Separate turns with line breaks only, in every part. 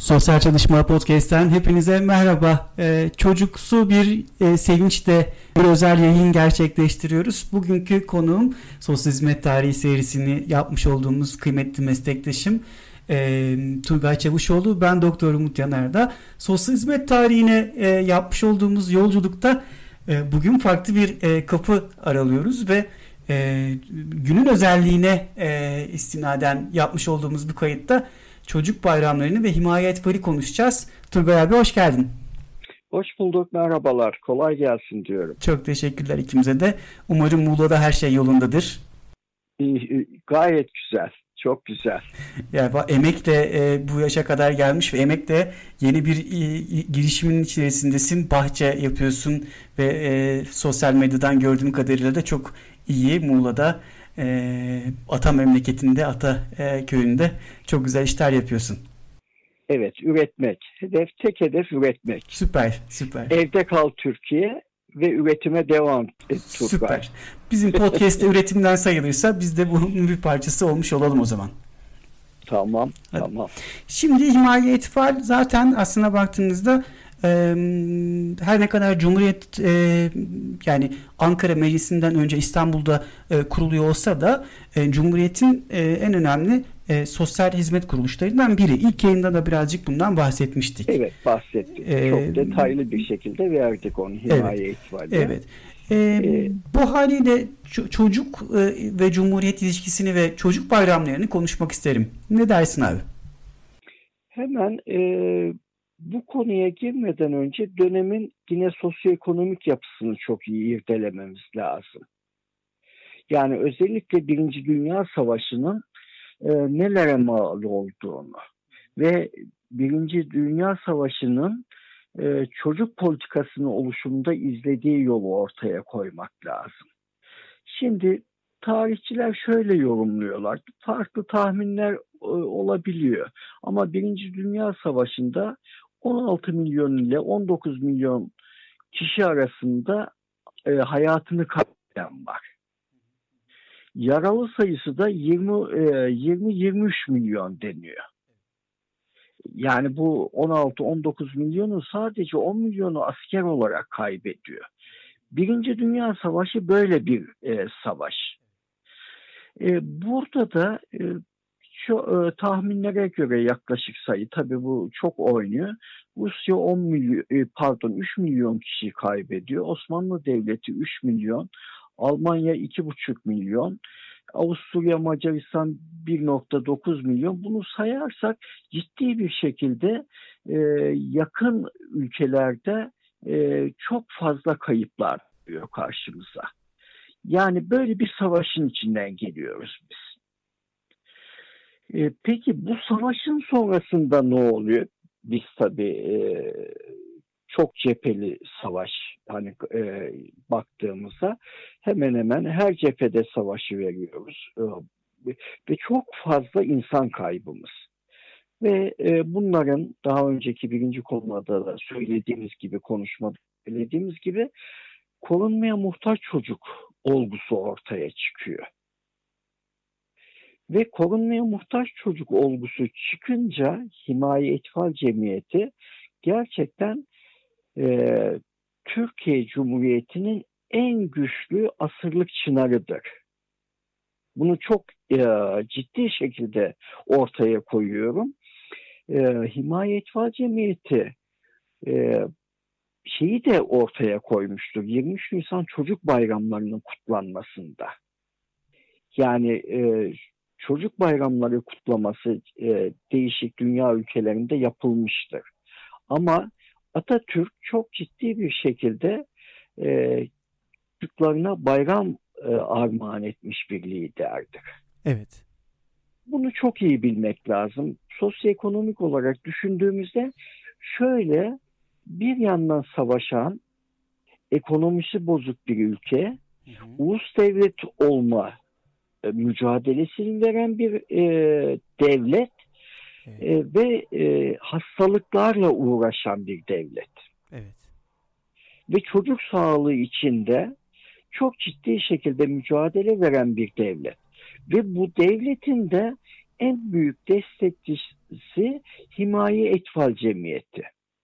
Sosyal Çalışma Podcast'ten hepinize merhaba. Çocuksu bir sevinçle bir özel yayın gerçekleştiriyoruz. Bugünkü konuğum Sosyal Hizmet Tarihi serisini yapmış olduğumuz kıymetli meslektaşım Turgay Çavuşoğlu. Ben Doktor Umut Yanardağ. Sosyal Hizmet Tarihine yapmış olduğumuz yolculukta bugün farklı bir kapı aralıyoruz ve günün özelliğine istinaden yapmış olduğumuz bu kayıtta çocuk bayramlarını ve himaye etvari konuşacağız. Turgay abi hoş geldin.
Hoş bulduk, merhabalar. Kolay gelsin diyorum.
Çok teşekkürler ikimize de. Umarım Muğla'da her şey yolundadır.
Gayet güzel, çok güzel.
Yani emekle bu yaşa kadar gelmiş ve emekle yeni bir girişimin içerisindesin. Bahçe yapıyorsun ve sosyal medyadan gördüğüm kadarıyla da çok iyi Muğla'da. Ata memleketinde, Ata köyünde çok güzel işler yapıyorsun.
Evet, üretmek. Tek hedef üretmek.
Süper.
Evde kal Türkiye ve üretime devam et.
Süper. Bizim podcast'te üretimden sayılırsa biz de bunun bir parçası olmuş olalım o zaman.
Tamam.
Şimdi himaye etfal zaten aslına baktığınızda her ne kadar Cumhuriyet yani Ankara Meclisi'nden önce İstanbul'da kuruluyor olsa da Cumhuriyet'in en önemli sosyal hizmet kuruluşlarından biri. İlk yayında da birazcık bundan bahsetmiştik.
Evet, bahsettik. Çok detaylı bir şekilde verdik onu himaye etfalde.
Evet. Bu haliyle çocuk ve Cumhuriyet ilişkisini ve çocuk bayramlarını konuşmak isterim. Ne dersin abi?
Hemen bu konuya girmeden önce dönemin yine sosyoekonomik yapısını çok iyi irdelememiz lazım. Yani özellikle Birinci Dünya Savaşı'nın nelere mal olduğunu ve Birinci Dünya Savaşı'nın çocuk politikasının oluşumunda izlediği yolu ortaya koymak lazım. Şimdi tarihçiler şöyle yorumluyorlar. Farklı tahminler olabiliyor. Ama Birinci Dünya Savaşı'nda 16 milyon ile 19 milyon kişi arasında hayatını kaybeden var. Yaralı sayısı da 20-23 milyon deniyor. Yani bu 16-19 milyonu sadece 10 milyonu asker olarak kaybediyor. Birinci Dünya Savaşı böyle bir savaş. Burada da şu tahminlere göre yaklaşık sayı, tabii bu çok oynuyor. Rusya 3 milyon kişi kaybediyor. Osmanlı Devleti 3 milyon, Almanya 2,5 milyon, Avusturya, Macaristan 1,9 milyon. Bunu sayarsak ciddi bir şekilde yakın ülkelerde çok fazla kayıplar geliyor karşımıza. Yani böyle bir savaşın içinden geliyoruz biz. Peki bu savaşın sonrasında ne oluyor? Biz tabii çok cepheli savaş baktığımızda hemen hemen her cephede savaşı veriyoruz. Ve çok fazla insan kaybımız. Ve bunların daha önceki birinci konuda da söylediğimiz gibi korunmaya muhtaç çocuk olgusu ortaya çıkıyor. Ve korunmaya muhtaç çocuk olgusu çıkınca Himaye Etfal Cemiyeti gerçekten Türkiye Cumhuriyeti'nin en güçlü asırlık çınarıdır. Bunu çok ciddi şekilde ortaya koyuyorum. Himaye Etfal Cemiyeti şeyi de ortaya koymuştur. 23 Nisan Çocuk Bayramlarının kutlanmasında. Yani çocuk bayramları kutlaması değişik dünya ülkelerinde yapılmıştır. Ama Atatürk çok ciddi bir şekilde çocuklarına bayram armağan etmiş bir liderdir.
Evet.
Bunu çok iyi bilmek lazım. Sosyoekonomik olarak düşündüğümüzde şöyle, bir yandan savaşan, ekonomisi bozuk bir ülke, ulus devlet olma mücadelesini veren bir devlet ve hastalıklarla uğraşan bir devlet.
Evet.
Ve çocuk sağlığı içinde çok ciddi şekilde mücadele veren bir devlet. Ve bu devletin de en büyük destekçisi Himaye Etfal Cemiyeti.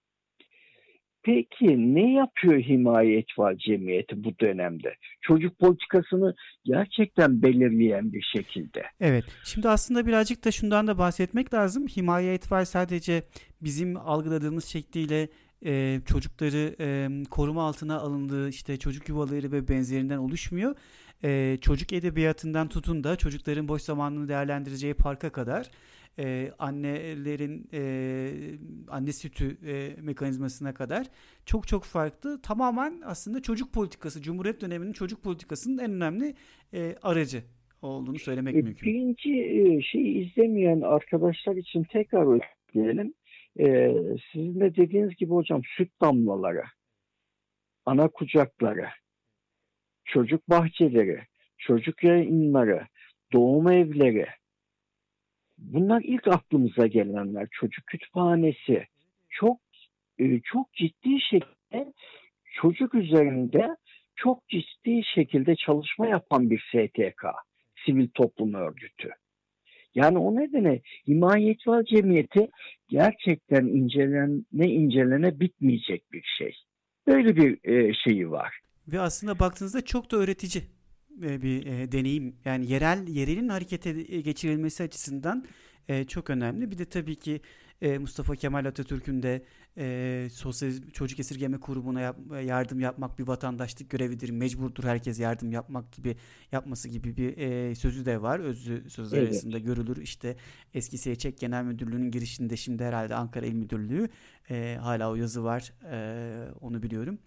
Peki ne yapıyor Himaye Etfal Cemiyeti bu dönemde? Çocuk politikasını gerçekten belirleyen bir şekilde.
Evet. Şimdi aslında birazcık da şundan da bahsetmek lazım. Himaye Etfal sadece bizim algıladığımız şekliyle çocukları koruma altına alındığı işte çocuk yuvaları ve benzerinden oluşmuyor. Çocuk edebiyatından tutun da çocukların boş zamanını değerlendireceği parka kadar annelerin anne sütü mekanizmasına kadar çok çok farklı. Tamamen aslında çocuk politikası, Cumhuriyet döneminin çocuk politikasının en önemli aracı olduğunu söylemek mümkün.
Birinci şeyi izlemeyen arkadaşlar için tekrar özetleyelim. Sizin de dediğiniz gibi hocam, süt damlaları, ana kucakları, çocuk bahçeleri, çocuk yayınları, doğum evleri, bunlar ilk aklımıza gelenler. Çocuk kütüphanesi çok ciddi şekilde çocuk üzerinde çok ciddi şekilde çalışma yapan bir STK, sivil toplum örgütü. Yani o nedenle Himaye Etfal Cemiyeti gerçekten incelene bitmeyecek bir şey. Böyle bir şeyi var.
Ve aslında baktığınızda çok da öğretici bir deneyim. Yani yerelin harekete geçirilmesi açısından çok önemli. Bir de tabii ki Mustafa Kemal Atatürk'ün de Sosyalizm Çocuk Esirgeme Kurumu'na yardım yapmak bir vatandaşlık görevidir. Mecburdur herkes yardım yapması gibi bir sözü de var. Özlü sözler arasında görülür. İşte eski SÇK Genel Müdürlüğü'nün girişinde, şimdi herhalde Ankara İl Müdürlüğü, hala o yazı var. Onu biliyorum.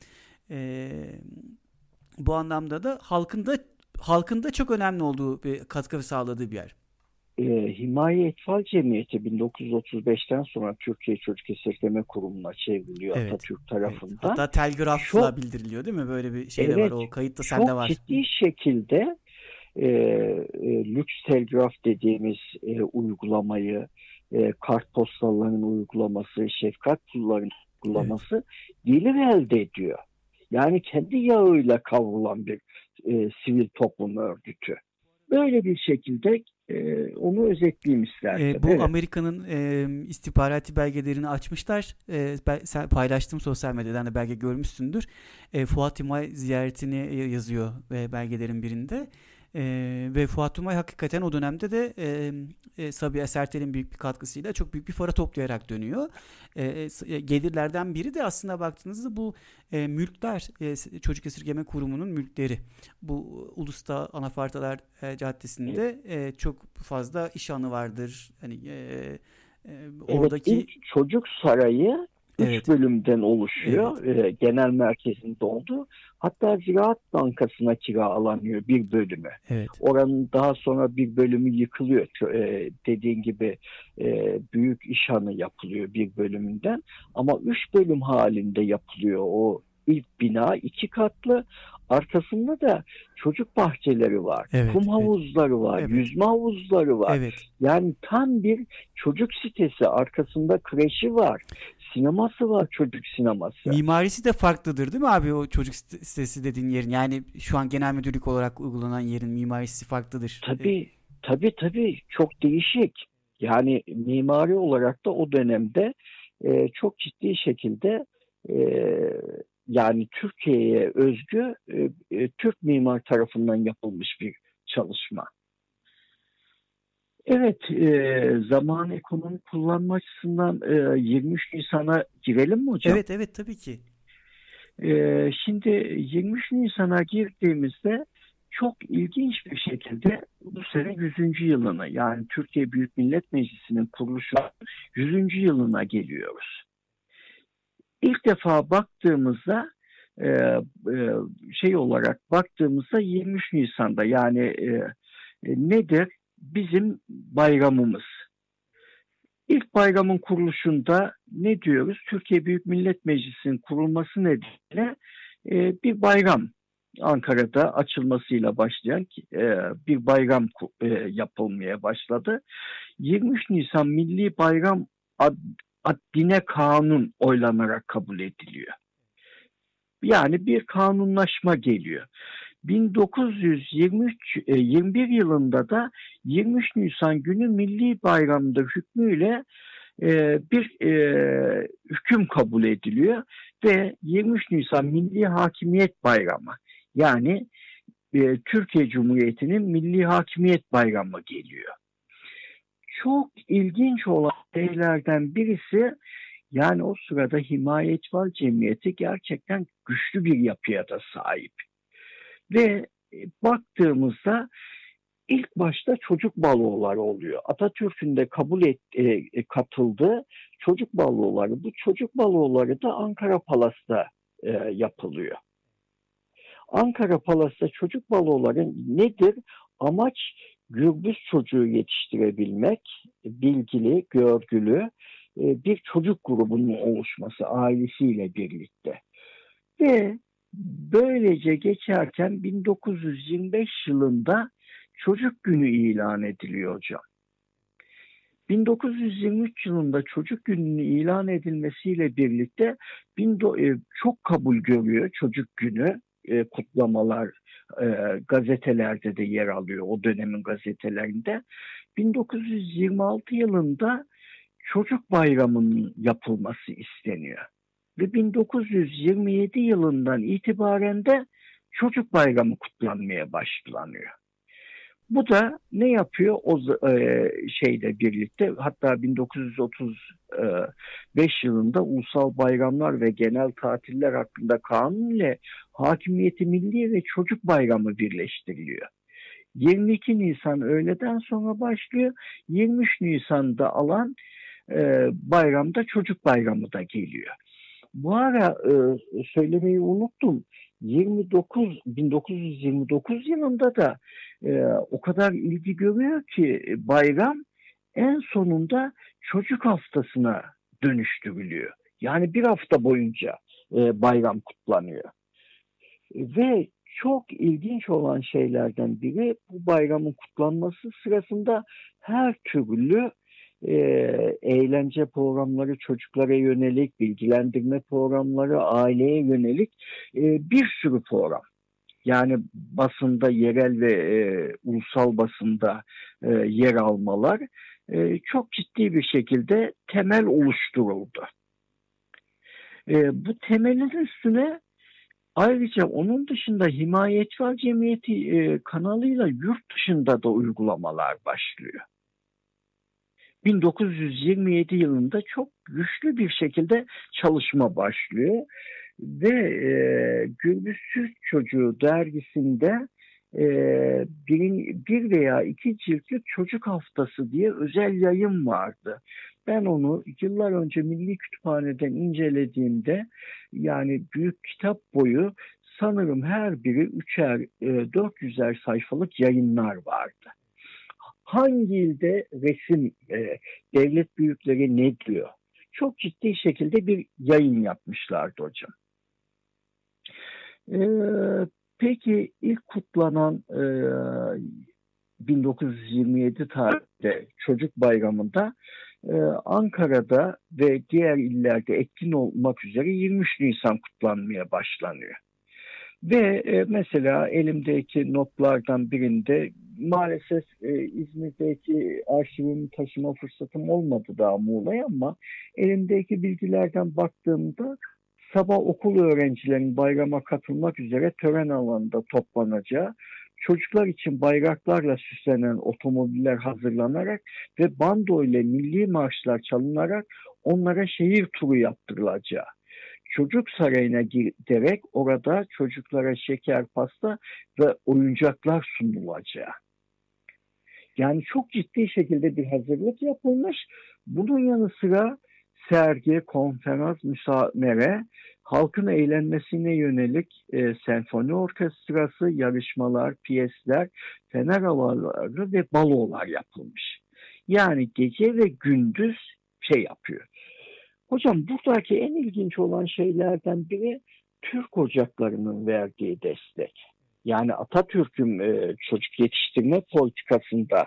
Bu anlamda da halkın da çok önemli olduğu bir katkı sağladığı bir yer.
Himaye Etfal Cemiyeti 1935'ten sonra Türkiye Çocuk Esirgeme Kurumu'na çevriliyor, evet, Atatürk tarafından. Evet.
Hatta telgrafla bildiriliyor değil mi? Böyle bir şey de var. O kayıt da sende var.
Çok ciddi şekilde lüks telgraf dediğimiz uygulamayı, kartpostalların uygulaması, şefkat pullarının uygulaması gelir elde ediyor. Yani kendi yağıyla kavrulan bir sivil toplum örgütü. Böyle bir şekilde onu özetleyeyim istersen.
Bu evet. Amerika'nın istihbarati belgelerini açmışlar. Ben paylaştım sosyal medyadan da, belge görmüşsündür. Fuat Umay ziyaretini yazıyor belgelerin birinde. Ve Fuat Umay hakikaten o dönemde de Sabiha Sertel'in büyük bir katkısıyla çok büyük bir para toplayarak dönüyor. Gelirlerden biri de aslında baktığınızda bu mülkler, Çocuk Esirgeme Kurumu'nun mülkleri. Bu Ulus'ta Anafartalar Caddesi'nde çok fazla iş anı vardır. Hani oradaki
ilk çocuk sarayı 3 bölümden oluşuyor. Evet. Genel merkezinde oldu. Hatta Ziraat Bankası'na kiralanıyor bir bölümü. Evet. Oranın daha sonra bir bölümü yıkılıyor. Dediğin gibi büyük işhanı yapılıyor bir bölümünden. Ama 3 bölüm halinde yapılıyor o ilk bina, 2 katlı. Arkasında da çocuk bahçeleri var, kum havuzları var, yüzme havuzları var. Evet. Yani tam bir çocuk sitesi, arkasında kreşi var, sineması var, çocuk sineması.
Mimarisi de farklıdır değil mi abi, o çocuk sitesi dediğin yerin? Yani şu an genel müdürlük olarak uygulanan yerin mimarisi farklıdır.
Tabii çok değişik. Yani mimari olarak da o dönemde çok ciddi şekilde yani Türkiye'ye özgü Türk mimar tarafından yapılmış bir çalışma. Evet, zaman ekonomi kullanma açısından 23 Nisan'a girelim mi hocam?
Evet tabii ki.
Şimdi 23 Nisan'a girdiğimizde çok ilginç bir şekilde bu sene 100. yılına, yani Türkiye Büyük Millet Meclisi'nin kuruluşu 100. yılına geliyoruz. İlk defa baktığımızda olarak baktığımızda 23 Nisan'da, yani nedir? Bizim bayramımız. İlk bayramın kuruluşunda ne diyoruz? Türkiye Büyük Millet Meclisi'nin kurulması nedeniyle bir bayram, Ankara'da açılmasıyla başlayan bir bayram yapılmaya başladı. 23 Nisan Milli Bayram Addine kanun oylanarak kabul ediliyor. Yani bir kanunlaşma geliyor. 1921 yılında da 23 Nisan günü Milli Bayramı'nda hükmüyle bir hüküm kabul ediliyor ve 23 Nisan Milli Hakimiyet Bayramı, yani Türkiye Cumhuriyeti'nin Milli Hakimiyet Bayramı geliyor. Çok ilginç olan şeylerden birisi, yani o sırada Himayetvar Cemiyeti gerçekten güçlü bir yapıya da sahip. Ve baktığımızda ilk başta çocuk baloları oluyor. Atatürk'ün de katıldığı çocuk baloları. Bu çocuk baloları da Ankara Palas'ta yapılıyor. Ankara Palas'ta çocuk baloları nedir? Amaç gürbüz çocuğu yetiştirebilmek, bilgili, görgülü bir çocuk grubunun oluşması ailesiyle birlikte. Ve böylece geçerken 1925 yılında Çocuk Günü ilan ediliyor hocam. 1923 yılında Çocuk Günü'nün ilan edilmesiyle birlikte çok kabul görüyor Çocuk Günü. Kutlamalar gazetelerde de yer alıyor, o dönemin gazetelerinde. 1926 yılında Çocuk Bayramı'nın yapılması isteniyor. Ve 1927 yılından itibaren de Çocuk Bayramı kutlanmaya başlanıyor. Bu da ne yapıyor? O şeyle birlikte, hatta 1935 yılında Ulusal Bayramlar ve Genel Tatiller hakkında kanun ile Hakimiyeti Milli ve Çocuk Bayramı birleştiriliyor. 22 Nisan öğleden sonra başlıyor. 23 Nisan'da alan bayramda Çocuk Bayramı da geliyor. Bu ara söylemeyi unuttum. 1929 yılında da o kadar ilgi görüyor ki bayram en sonunda çocuk haftasına dönüştürülüyor. Yani bir hafta boyunca bayram kutlanıyor. Ve çok ilginç olan şeylerden biri, bu bayramın kutlanması sırasında her türlü eğlence programları, çocuklara yönelik bilgilendirme programları, aileye yönelik bir sürü program. Yani basında, yerel ve ulusal basında yer almalar çok ciddi bir şekilde temel oluşturuldu. Bu temelin üstüne ayrıca onun dışında Himayetvar Cemiyeti kanalıyla yurt dışında da uygulamalar başlıyor. 1927 yılında çok güçlü bir şekilde çalışma başlıyor ve Gürbüz Türk Çocuğu dergisinde bir veya iki ciltlik çocuk haftası diye özel yayın vardı. Ben onu yıllar önce Milli Kütüphane'den incelediğimde, yani büyük kitap boyu sanırım her biri 400'er sayfalık yayınlar vardı. Hangi ilde resim, devlet büyükleri ne diyor? Çok ciddi şekilde bir yayın yapmışlardı hocam. Peki ilk kutlanan 1927 tarihte Çocuk Bayramı'nda Ankara'da ve diğer illerde etkin olmak üzere 23 Nisan kutlanmaya başlanıyor. Ve mesela elimdeki notlardan birinde, maalesef İzmir'deki arşivimi taşıma fırsatım olmadı daha Muğla'ya, ama elimdeki bilgilerden baktığımda sabah okul öğrencilerinin bayrama katılmak üzere tören alanında toplanacağı, çocuklar için bayraklarla süslenen otomobiller hazırlanarak ve bando ile milli marşlar çalınarak onlara şehir turu yaptırılacağı, Çocuk Sarayı'na giderek orada çocuklara şeker, pasta ve oyuncaklar sunulacağı. Yani çok ciddi şekilde bir hazırlık yapılmış. Bunun yanı sıra sergi, konferans, müsamere, halkın eğlenmesine yönelik senfoni orkestrası, yarışmalar, piyesler, fener havaları ve balolar yapılmış. Yani gece ve gündüz yapıyor. Hocam, buradaki en ilginç olan şeylerden biri Türk ocaklarının verdiği destek. Yani Atatürk'ün çocuk yetiştirme politikasında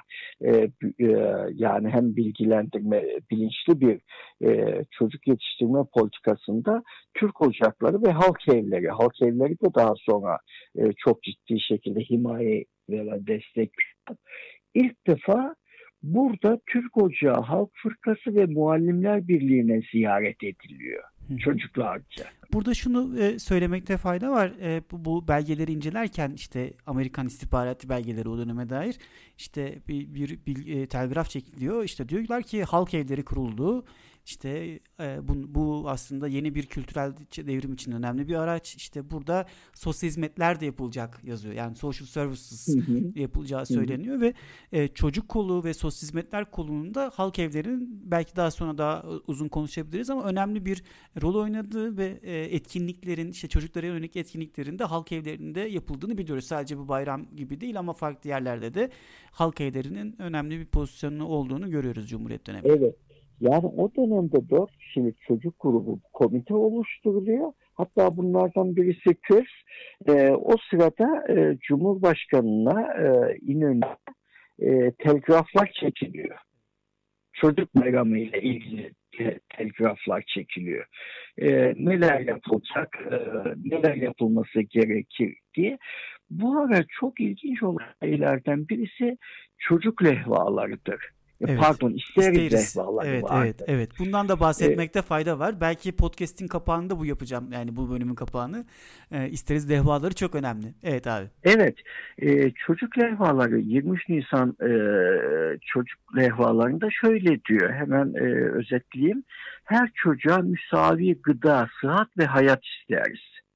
yani hem bilgilendirme, bilinçli bir çocuk yetiştirme politikasında Türk ocakları ve halk evleri de daha sonra çok ciddi şekilde himaye ve destek. İlk defa burada Türk Ocağı Halk Fırkası ve Muallimler Birliği'ne ziyaret ediliyor çocuklarca.
Burada şunu söylemekte fayda var. Bu belgeleri incelerken işte Amerikan istihbaratı belgeleri o döneme dair işte bir telgraf çekiliyor. İşte diyorlar ki halk evleri kuruldu. İşte bu aslında yeni bir kültürel devrim için önemli bir araç. İşte burada sosyal hizmetler de yapılacak yazıyor. Yani social services yapılacağı söyleniyor ve çocuk kolu ve sosyal hizmetler kolunda halk evlerinin belki daha sonra daha uzun konuşabiliriz ama önemli bir rol oynadığı ve etkinliklerin işte çocuklara yönelik etkinliklerin de halk evlerinde yapıldığını biliyoruz. Sadece bu bayram gibi değil ama farklı yerlerde de halk evlerinin önemli bir pozisyonu olduğunu görüyoruz Cumhuriyet döneminde.
Evet. Yani o dönemde 4 kişilik çocuk grubu komite oluşturuluyor. Hatta bunlardan birisi kız. O sırada Cumhurbaşkanı'na İnönü'ne telgraflar çekiliyor. Çocuk bayramı ile ilgili telgraflar çekiliyor. Neler yapılacak, neler yapılması gerekir diye. Bu ara çok ilginç olan şeylerden birisi çocuk lehvalarıdır.
Evet.
Pardon, isteriz lehvaları vardı.
Evet. Bundan da bahsetmekte fayda var. Belki podcast'in kapağında bu yapacağım. Yani bu bölümün kapağını. İsteriz lehvaları çok önemli. Evet abi.
Evet. Çocuk lehvaları 23 Nisan çocuk lehvalarında şöyle diyor. Hemen özetleyeyim. Her çocuğa müsavi gıda, sıhhat ve hayat isteriz.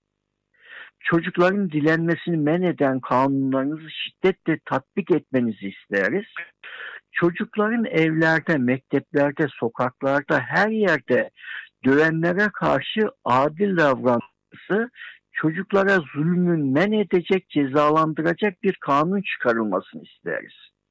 Çocukların dilenmesini men eden kanunlarınızı şiddetle tatbik etmenizi isteriz. Çocukların evlerde, mekteplerde, sokaklarda, her yerde dövenlere karşı adil davranması, çocuklara zulmün men edecek, cezalandıracak bir kanun çıkarılmasını isteriz.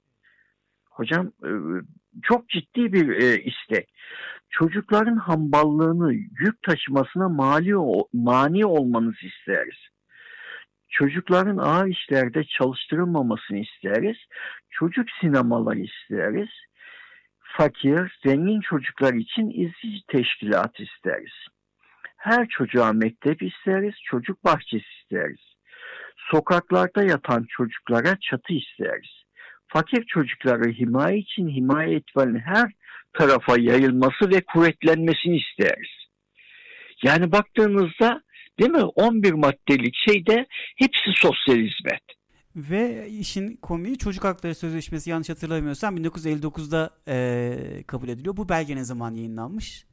Hocam çok ciddi bir istek. Çocukların hamballığını, yük taşımasına mani olmanızı isteriz. Çocukların ağır işlerde çalıştırılmamasını isteriz. Çocuk sinemaları isteriz. Fakir, zengin çocuklar için izleyici teşkilat isteriz. Her çocuğa mektep isteriz, çocuk bahçesi isteriz. Sokaklarda yatan çocuklara çatı isteriz. Fakir çocukları himaye için himaye etmenin her tarafa yayılması ve kuvvetlenmesini isteriz. Yani baktığınızda değil mi? 11 maddelik şeyde hepsi sosyal hizmet.
Ve işin komiği Çocuk Hakları Sözleşmesi yanlış hatırlamıyorsam 1959'da kabul ediliyor. Bu belge ne zaman yayınlanmış?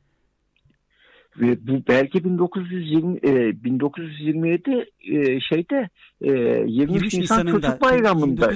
Ve bu belge 1927 23 Nisan Çocuk Bayramı'nda.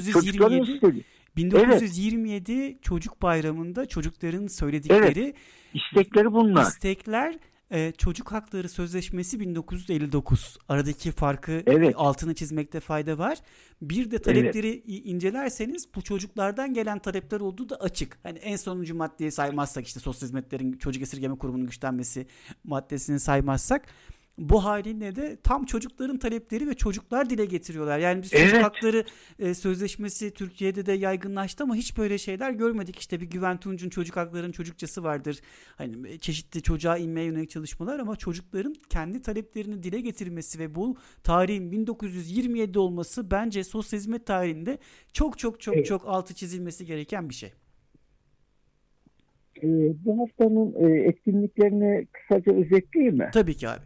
1927 Çocuk Bayramı'nda çocukların söyledikleri
istekleri bunlar.
İstekler Çocuk Hakları Sözleşmesi 1959. Aradaki farkı altını çizmekte fayda var. Bir de talepleri incelerseniz bu çocuklardan gelen talepler olduğu da açık. Hani en sonuncu maddeyi saymazsak işte sosyal hizmetlerin çocuk esirgeme kurumunun güçlenmesi maddesini saymazsak bu haliyle de tam çocukların talepleri ve çocuklar dile getiriyorlar. Yani biz çocuk hakları sözleşmesi Türkiye'de de yaygınlaştı ama hiç böyle şeyler görmedik. İşte bir Güven Tunç'un çocuk haklarının çocukçası vardır. Hani çeşitli çocuğa inmeye yönelik çalışmalar ama çocukların kendi taleplerini dile getirmesi ve bu tarihin 1927 olması bence sosyal hizmet tarihinde çok altı çizilmesi gereken bir şey.
Bu haftanın etkinliklerini kısaca özetleyeyim mi?
Tabii ki abi.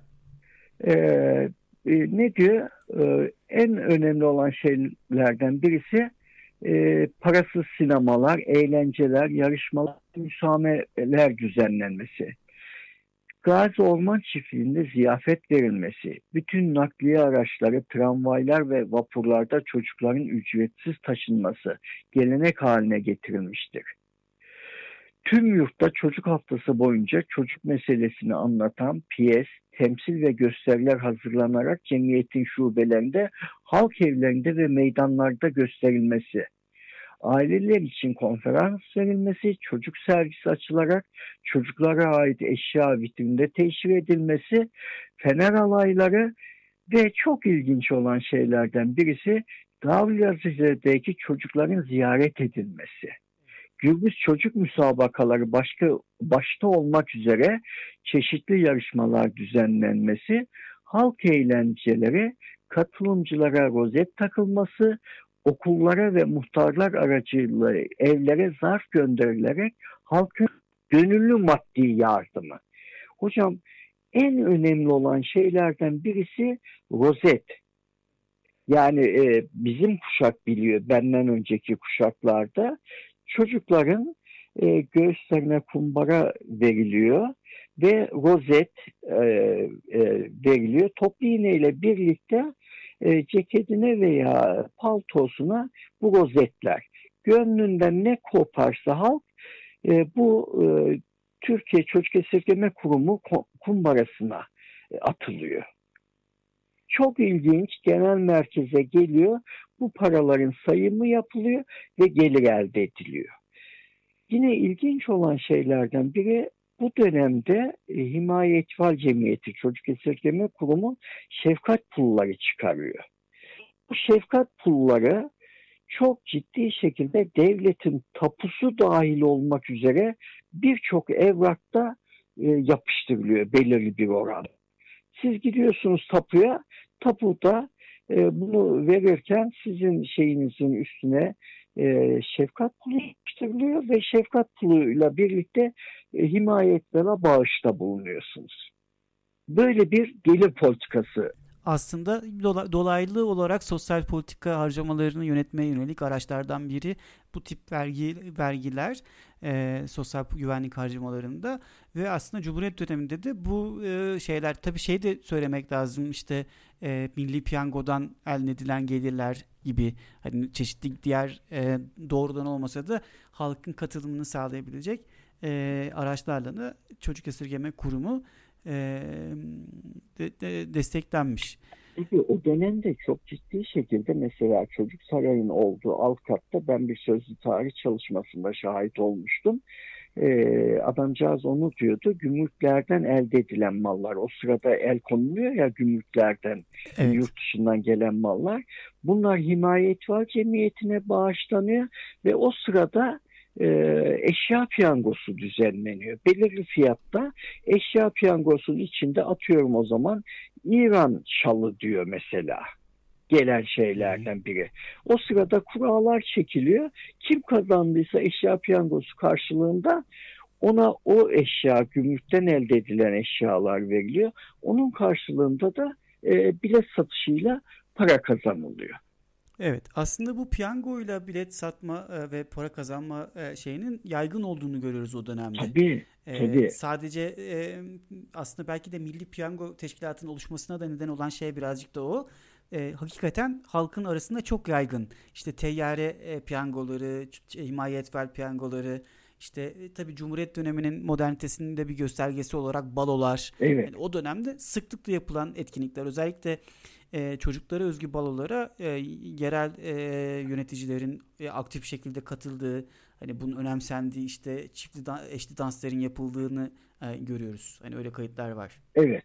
Ne diyor? En önemli olan şeylerden birisi parasız sinemalar, eğlenceler, yarışmalar, müsamereler düzenlenmesi. Gazi Orman Çiftliği'nde ziyafet verilmesi, bütün nakliye araçları, tramvaylar ve vapurlarda çocukların ücretsiz taşınması gelenek haline getirilmiştir. Tüm yurtta çocuk haftası boyunca çocuk meselesini anlatan piyes, temsil ve gösteriler hazırlanarak cemiyetin şubelerinde, halk evlerinde ve meydanlarda gösterilmesi. Aileler için konferans verilmesi, çocuk sergisi açılarak çocuklara ait eşya vitrinde teşhir edilmesi, fener alayları Ve çok ilginç olan şeylerden birisi Darülaziz'deki çocukların ziyaret edilmesi. Gürbüz çocuk müsabakaları başta olmak üzere çeşitli yarışmalar düzenlenmesi, halk eğlenceleri, katılımcılara rozet takılması, okullara ve muhtarlar aracılığıyla evlere zarf gönderilerek halkın gönüllü maddi yardımı. Hocam, en önemli olan şeylerden birisi rozet. Yani bizim kuşak biliyor, benden önceki kuşaklarda çocukların göğüslerine kumbara veriliyor ve rozet veriliyor. Toplu iğne ile birlikte ceketine veya paltosuna bu rozetler. Gönlünden ne koparsa halk bu Türkiye Çocuk Esirgeme Kurumu kumbarasına atılıyor. Çok ilginç, genel merkeze geliyor, bu paraların sayımı yapılıyor ve gelir elde ediliyor. Yine ilginç olan şeylerden biri, bu dönemde Himaye Etfal Cemiyeti Çocuk Esirgeme Kurumu şefkat pulları çıkarıyor. Bu şefkat pulları çok ciddi şekilde devletin tapusu dahil olmak üzere birçok evrakta yapıştırılıyor belirli bir oran. Siz gidiyorsunuz tapuya, tapuda bunu verirken sizin şeyinizin üstüne şefkat pulu yapıştırılıyor ve şefkat puluyla birlikte himayetlerine bağışta bulunuyorsunuz. Böyle bir gelir politikası.
Aslında dolaylı olarak sosyal politika harcamalarını yönetmeye yönelik araçlardan biri bu tip vergiler, sosyal güvenlik harcamalarında ve aslında Cumhuriyet döneminde de bu şeyler, tabii şey de söylemek lazım, işte Milli Piyango'dan elde edilen gelirler gibi, hani çeşitli diğer doğrudan olmasa da halkın katılımını sağlayabilecek araçlarla da Çocuk Esirgeme Kurumu desteklenmiş.
Peki o dönemde çok ciddi şekilde mesela Çocuk Sarayı'nın olduğu alt katta ben bir sözlü tarih çalışmasında şahit olmuştum. Adamcağız onu diyordu, gümrüklerden elde edilen mallar, o sırada el konuluyor ya gümrüklerden, evet, yurt dışından gelen mallar, bunlar Himaye Etfal Cemiyeti'ne bağışlanıyor ve o sırada eşya piyangosu düzenleniyor. Belirli fiyatta eşya piyangosunun içinde, atıyorum o zaman İran şalı diyor mesela, gelen şeylerden biri. O sırada kurallar çekiliyor. Kim kazandıysa eşya piyangosu karşılığında ona o eşya, gümrükten elde edilen eşyalar veriliyor. Onun karşılığında da bilet satışıyla para kazanılıyor.
Evet, aslında bu piyangoyla bilet satma ve para kazanma şeyinin yaygın olduğunu görüyoruz o dönemde.
Tabii.
Sadece aslında belki de Milli Piyango Teşkilatı'nın oluşmasına da neden olan şey birazcık da o. Hakikaten halkın arasında çok yaygın. İşte teyyare piyangoları, himaye etfal piyangoları, işte tabii Cumhuriyet döneminin modernitesinin de bir göstergesi olarak balolar.
Evet.
Yani o dönemde sıklıkla yapılan etkinlikler, özellikle çocuklara özgü balolara yerel yöneticilerin aktif şekilde katıldığı, hani bunun önemsendiği, işte eşli dansların yapıldığını görüyoruz. Hani öyle kayıtlar var.
Evet.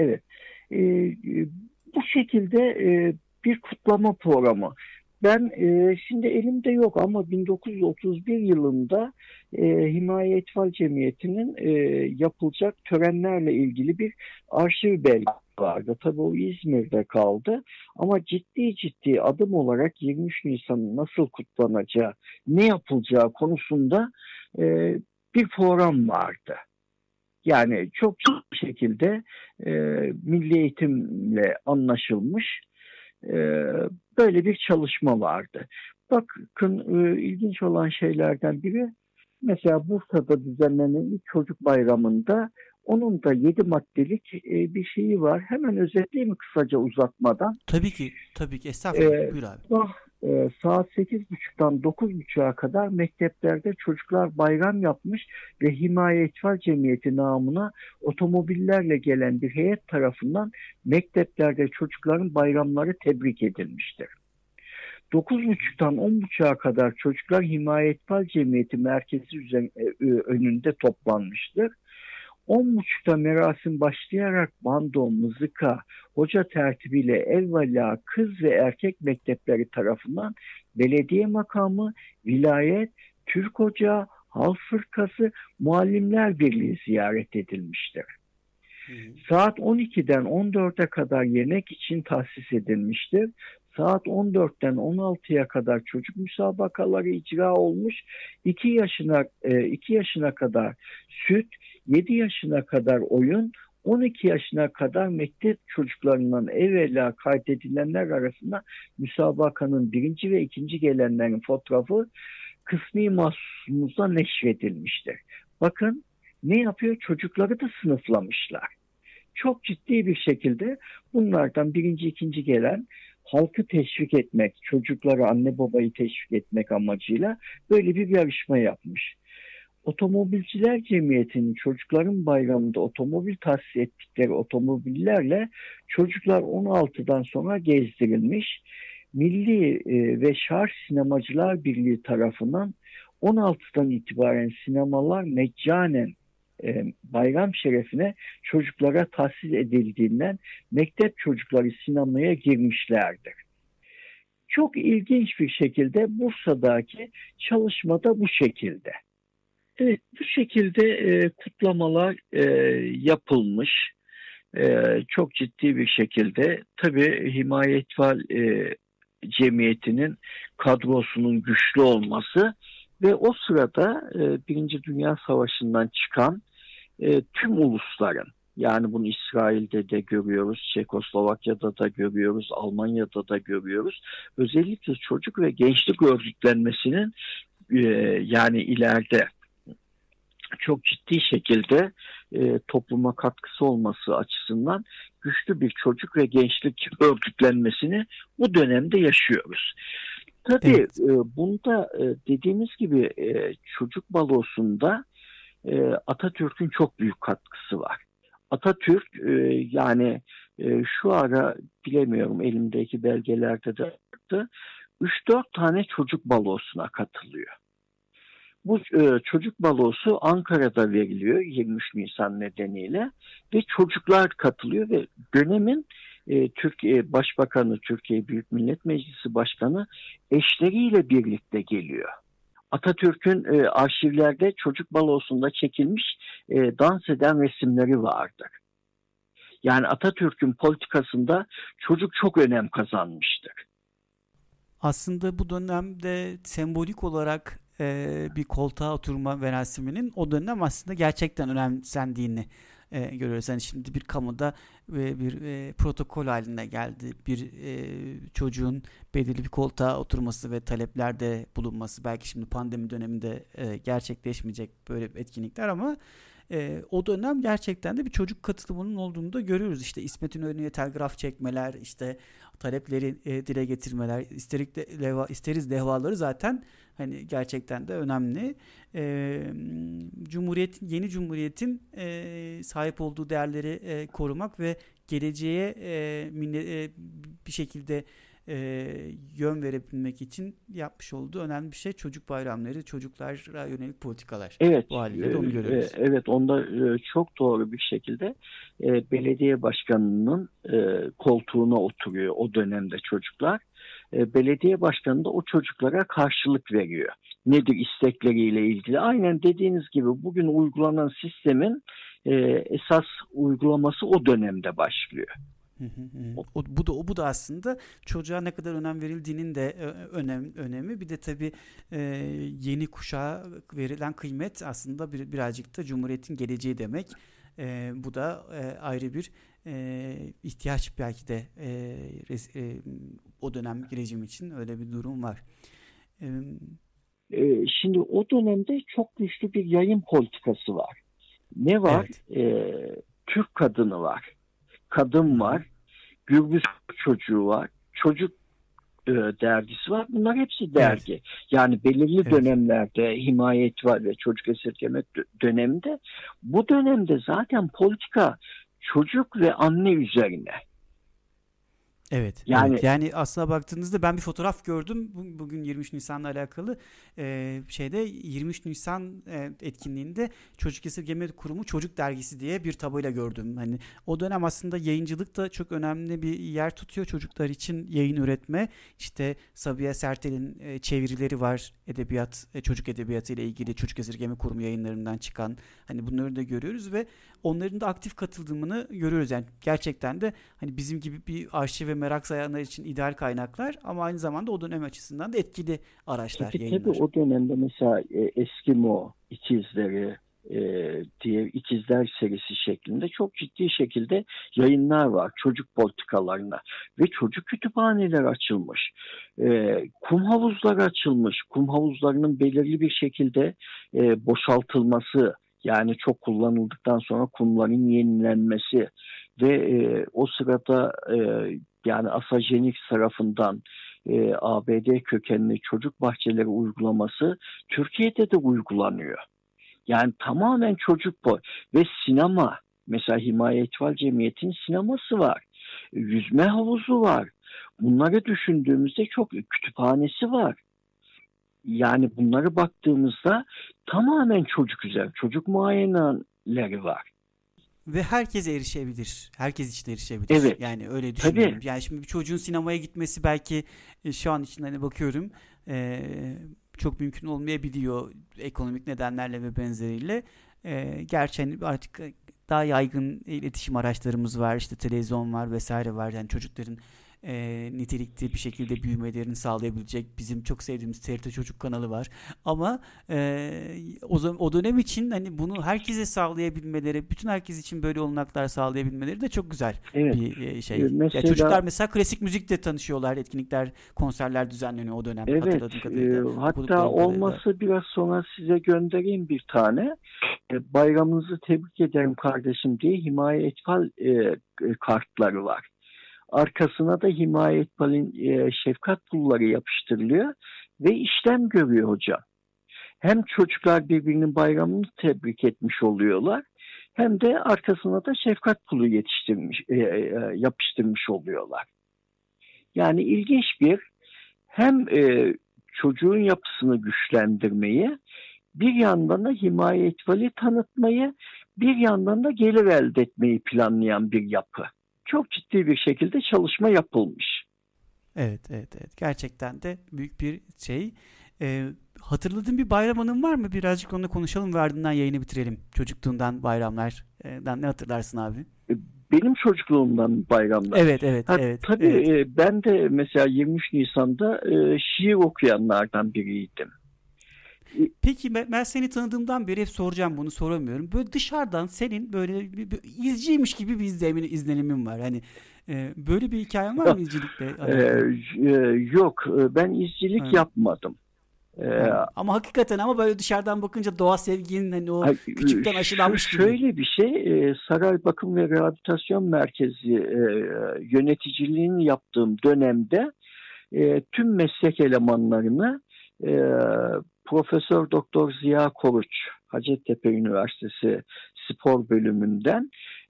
Bu şekilde bir kutlama programı. Ben şimdi elimde yok ama 1931 yılında Himaye Etfal Cemiyeti'nin yapılacak törenlerle ilgili bir arşiv belgesi vardı. Tabii o İzmir'de kaldı ama ciddi adım olarak 23 Nisan'ın nasıl kutlanacağı, ne yapılacağı konusunda bir program vardı. Yani çok ciddi şekilde milli eğitimle anlaşılmış böyle bir çalışma vardı. Bakın, ilginç olan şeylerden biri, mesela Bursa'da düzenlenen ilk çocuk bayramında onun da 7 maddelik bir şeyi var. Hemen özetleyeyim mi kısaca, uzatmadan?
Tabii ki. Estağfurullah. Buyur abi.
Saat 8.30'dan 9.30'a kadar mekteplerde çocuklar bayram yapmış ve Himaye Etfal Cemiyeti namına otomobillerle gelen bir heyet tarafından mekteplerde çocukların bayramları tebrik edilmiştir. 9.30'dan 10.30'a kadar çocuklar Himaye Etfal Cemiyeti merkezi önünde toplanmıştır. 10.30'da merasim başlayarak bando, mızıka, hoca tertibiyle evvela kız ve erkek mektepleri tarafından belediye makamı, vilayet, Türk Ocağı, Halk Fırkası, Muallimler Birliği ziyaret edilmiştir. Saat 12'den 14'e kadar yemek için tahsis edilmiştir. Saat 14'ten 16'ya kadar çocuk müsabakaları icra olmuş. 2 yaşına kadar süt, 7 yaşına kadar oyun, 12 yaşına kadar mektep çocuklarından evvela kaydedilenler arasında müsabakanın birinci ve ikinci gelenlerin fotoğrafı kısmi mahsusumuzda neşredilmiştir. Bakın ne yapıyor? Çocukları da sınıflamışlar. Çok ciddi bir şekilde bunlardan birinci, ikinci gelen halkı teşvik etmek, çocukları, anne babayı teşvik etmek amacıyla böyle bir yarışma yapmış. Otomobilciler Cemiyeti'nin çocukların bayramında otomobil tahsis ettikleri otomobillerle çocuklar 16'dan sonra gezdirilmiş. Milli ve Şarj Sinemacılar Birliği tarafından 16'dan itibaren sinemalar meccanen bayram şerefine çocuklara tahsis edildiğinden mektep çocukları sinemaya girmişlerdir. Çok ilginç bir şekilde Bursa'daki çalışmada bu şekilde. Evet, bu şekilde kutlamalar yapılmış. Çok ciddi bir şekilde tabii Himayetval Cemiyeti'nin kadrosunun güçlü olması ve o sırada Birinci Dünya Savaşı'ndan çıkan tüm ulusların, yani bunu İsrail'de de görüyoruz, Çekoslovakya'da da görüyoruz, Almanya'da da görüyoruz. Özellikle çocuk ve gençlik örgütlenmesinin yani ileride çok ciddi şekilde topluma katkısı olması açısından güçlü bir çocuk ve gençlik örgütlenmesini bu dönemde yaşıyoruz. Tabii
evet.
Bunda dediğimiz gibi çocuk balosunda Atatürk'ün çok büyük katkısı var. Atatürk yani şu ara bilemiyorum, elimdeki belgelerde de vardı, 3-4 tane çocuk balosuna katılıyor. Bu çocuk balosu Ankara'da veriliyor 23 Nisan nedeniyle ve çocuklar katılıyor ve dönemin Türkiye Başbakanı, Türkiye Büyük Millet Meclisi Başkanı eşleriyle birlikte geliyor. Atatürk'ün arşivlerde çocuk balosunda çekilmiş dans eden resimleri vardır. Yani Atatürk'ün politikasında çocuk çok önem kazanmıştır.
Aslında bu dönemde sembolik olarak bir koltuğa oturma merasiminin o dönem aslında gerçekten önemsendiğini görüyoruz. Yani şimdi bir kamuda bir protokol haline geldi. Bir çocuğun belirli bir koltuğa oturması ve taleplerde bulunması. Belki şimdi pandemi döneminde gerçekleşmeyecek böyle etkinlikler ama o dönem gerçekten de bir çocuk katılımının olduğunu da görüyoruz. İşte İsmet İnönü'ye telgraf çekmeler, işte talepleri dile getirmeler, isteriz levhaları zaten hani gerçekten de önemli. Yeni Cumhuriyet'in sahip olduğu değerleri korumak ve geleceğe bir şekilde yön verebilmek için yapmış olduğu önemli bir şey. Çocuk bayramları, çocuklara yönelik politikalar.
Evet,
Bu haliyle de onu görüyoruz.
evet, onda çok doğru bir şekilde belediye başkanının koltuğuna oturuyor o dönemde çocuklar. Belediye başkanı da o çocuklara karşılık veriyor. Nedir istekleriyle ilgili? Aynen dediğiniz gibi bugün uygulanan sistemin esas uygulaması o dönemde başlıyor.
Bu da aslında çocuğa ne kadar önem verildiğinin de önemi. Bir de tabii yeni kuşağa verilen kıymet aslında birazcık da Cumhuriyet'in geleceği demek. Bu da ayrı bir ihtiyaç belki de o dönem rejim için öyle bir durum var.
Şimdi o dönemde çok güçlü bir yayın politikası var. Ne var?
Evet.
Türk kadını var. Kadın var. Gürbüz çocuğu var. Çocuk dergisi var. Bunlar hepsi dergi. Evet. Yani belirli dönemlerde himayet var ve çocuk esirgeme döneminde. Bu dönemde zaten politika çocuk ve anne üzerine.
Evet,
Yani
evet. Yani aslına baktığınızda ben bir fotoğraf gördüm bugün 23 Nisan'la alakalı. Şeyde 23 Nisan etkinliğinde Çocuk Esirgeme Kurumu Çocuk Dergisi diye bir tabela gördüm. Hani o dönem aslında yayıncılık da çok önemli bir yer tutuyor çocuklar için yayın üretme. İşte Sabiha Sertel'in çevirileri var edebiyat, çocuk edebiyatı ile ilgili Çocuk Esirgeme Kurumu yayınlarından çıkan. Hani bunları da görüyoruz ve onların da aktif katıldığını görüyoruz. Yani gerçekten de hani bizim gibi bir arşiv ve merak sayanlar için ideal kaynaklar ama aynı zamanda o dönem açısından da etkili araçlar,
tabii
yayınlar.
o dönemde mesela Eskimo ikizleri diye ikizler serisi şeklinde çok ciddi şekilde yayınlar var çocuk politikalarına ve çocuk kütüphaneler açılmış. Kum havuzları açılmış. Kum havuzlarının belirli bir şekilde boşaltılması, yani çok kullanıldıktan sonra kumların yenilenmesi ve o sırada yani Asajenik tarafından ABD kökenli çocuk bahçeleri uygulaması Türkiye'de de uygulanıyor. Yani tamamen çocuk bu. Ve sinema, mesela Himaye Etfal Cemiyeti'nin sineması var. Yüzme havuzu var. Bunları düşündüğümüzde çok kütüphanesi var. Yani bunları baktığımızda tamamen çocuk üzerine, çocuk muayeneleri var.
Ve herkes erişebilir. Herkes için erişebilir.
Evet,
Yani öyle
tabii.
düşünüyorum. Yani şimdi bir çocuğun sinemaya gitmesi belki şu an için hani bakıyorum e, çok mümkün olmayabiliyor ekonomik nedenlerle ve benzeriyle. Gerçi hani artık daha yaygın iletişim araçlarımız var. İşte televizyon var vesaire var. Yani çocukların nitelikli bir şekilde büyümelerini sağlayabilecek bizim çok sevdiğimiz TRT Çocuk kanalı var. Ama o dönem için hani bunu herkese sağlayabilmeleri, bütün herkes için böyle olanaklar sağlayabilmeleri de çok güzel
Evet.
bir şey. Ya çocuklar
Mesela
mesela klasik müzikle tanışıyorlar. Etkinlikler, konserler düzenleniyor o dönem
evet,
hatırladığım kadarıyla,
hatta
okuduklarım kadarıyla.
olması biraz sonra size göndereyim bir tane. Bayramınızı tebrik ederim kardeşim diye Himaye Etfal kartları var. Arkasına da Himaye Etfal'in şefkat pulları yapıştırılıyor ve işlem görüyor hocam. Hem çocuklar birbirinin bayramını tebrik etmiş oluyorlar, hem de arkasına da şefkat pulu yapıştırmış oluyorlar. Yani ilginç bir, hem çocuğun yapısını güçlendirmeyi, bir yandan da Himaye Etfal'i tanıtmayı, bir yandan da gelir elde etmeyi planlayan bir yapı. Çok ciddi bir şekilde çalışma yapılmış.
Evet, evet, evet. Gerçekten de büyük bir şey. Hatırladığın bir bayram anın var mı? Birazcık onunla konuşalım ve ardından yayını bitirelim. Çocukluğundan bayramlardan ne hatırlarsın abi?
E, Benim çocukluğumdan bayramlar.
Evet, evet, evet,
Tabii
evet.
ben de mesela 23 Nisan'da şiir okuyanlardan biriydim. E,
Peki ben seni tanıdığımdan beri hep soracağım bunu soramıyorum. Böyle dışarıdan senin böyle bir izciymiş gibi bir izlenimim var. Hani böyle bir hikayen var mı izcilikle
e,
alakalı?
Yok, ben izcilik
Yani,
yapmadım. E,
ama hakikaten ama böyle dışarıdan bakınca doğa sevginin hani o küçükten aşılanmış gibi.
Şöyle bir şey, Saray Bakım ve Rehabilitasyon Merkezi yöneticiliğini yaptığım dönemde tüm meslek elemanlarını e, Profesör Doktor Ziya Koruç, Hacettepe Üniversitesi Spor Bölümünden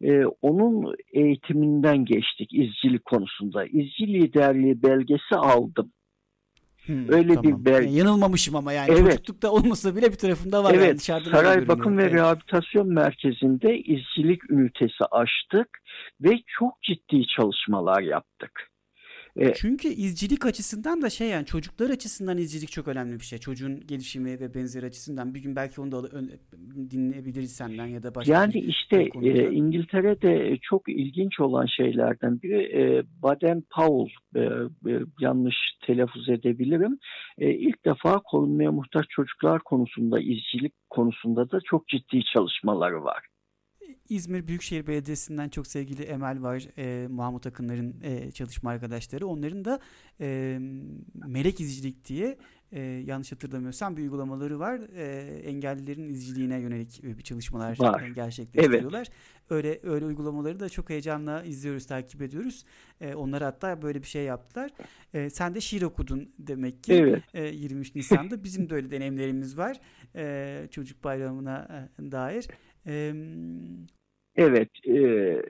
onun eğitiminden geçtik izcilik konusunda. İzci liderliği belgesi aldım. Öyle bir
Tamam. Yani yanılmamışım ama yani
Evet.
çocuklukta olmasa bile bir tarafında var yani
Evet,
dışarıdan öyle
Saray
görünüyor.
Bakım ve
Evet.
Rehabilitasyon Merkezi'nde izcilik ünitesi açtık ve çok ciddi çalışmalar yaptık. E,
Çünkü izcilik açısından da şey yani çocuklar açısından izcilik çok önemli bir şey. Çocuğun gelişimi ve benzeri açısından bir gün belki onu da dinleyebiliriz senden ya da başka
Yani
bir
işte
konuda.
İngiltere'de çok ilginç olan şeylerden biri Baden-Powell, yanlış telaffuz edebilirim. İlk defa korunmaya muhtaç çocuklar konusunda, izcilik konusunda da çok ciddi çalışmaları var.
İzmir Büyükşehir Belediyesi'nden çok sevgili Emel var, Mahmut Akınlar'ın çalışma arkadaşları. Onların da Melek İzcilik diye yanlış hatırlamıyorsam bir uygulamaları var. Engellilerin izciliğine yönelik bir çalışmalar
Var. Evet.
gerçekleştiriyorlar. Öyle uygulamaları da çok heyecanla izliyoruz, takip ediyoruz. Onlar hatta böyle bir şey yaptılar. Sen de şiir okudun demek ki
Evet.
23 Nisan'da. Bizim de öyle deneyimlerimiz var. Çocuk bayramına dair. Ee,
Evet,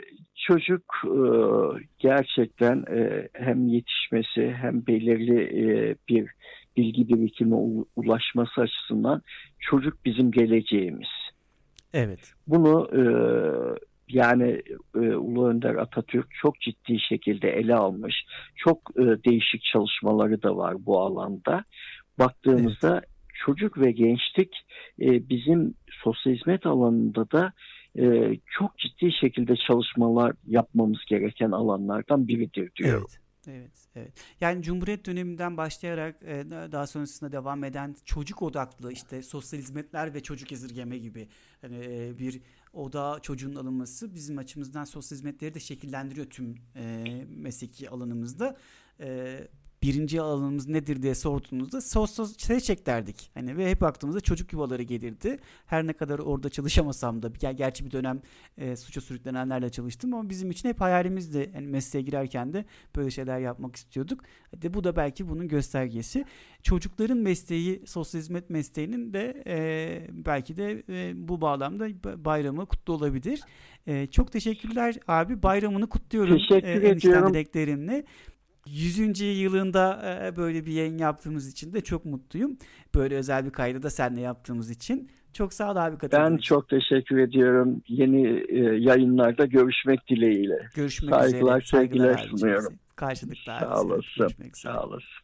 çocuk gerçekten hem yetişmesi hem belirli bir bilgi birikimine ulaşması açısından çocuk bizim geleceğimiz.
Evet.
Bunu yani Ulu Önder Atatürk çok ciddi şekilde ele almış. Çok değişik çalışmaları da var bu alanda. Baktığımızda çocuk ve gençlik bizim sosyal hizmet alanında da çok ciddi şekilde çalışmalar yapmamız gereken alanlardan biridir diyorum.
Evet. Yani Cumhuriyet döneminden başlayarak daha sonrasında devam eden çocuk odaklı işte sosyal hizmetler ve çocuk esirgeme gibi hani bir odağa çocuğun alınması bizim açımızdan sosyal hizmetleri de şekillendiriyor tüm mesleki alanımızda. Birinci alanımız nedir diye sorduğunuzda sosyal derdik. Hani ve hep aklımıza çocuk yuvaları gelirdi. Her ne kadar orada çalışamasam da gerçi bir dönem suça sürüklenenlerle çalıştım ama bizim için hep hayalimizdi. Yani mesleğe girerken de böyle şeyler yapmak istiyorduk. Bu da belki bunun göstergesi. Çocukların mesleği, sosyal hizmet mesleğinin de belki de bu bağlamda bayramı kutlu olabilir. Çok teşekkürler abi. Bayramını kutluyorum.
Teşekkür ediyorum.
Dileklerimle. 100. yılında böyle bir yayın yaptığımız için de çok mutluyum. Böyle özel bir kaydı da seninle yaptığımız için. Çok sağ ol abi katıldığın için.
Ben çok teşekkür ediyorum. Yeni yayınlarda görüşmek dileğiyle.
Görüşmek üzere.
Saygılar, sevgiler sunuyorum.
Karşılıklı abi.
Sağ olasın.
Görüşmek üzere.
Sağ olasın.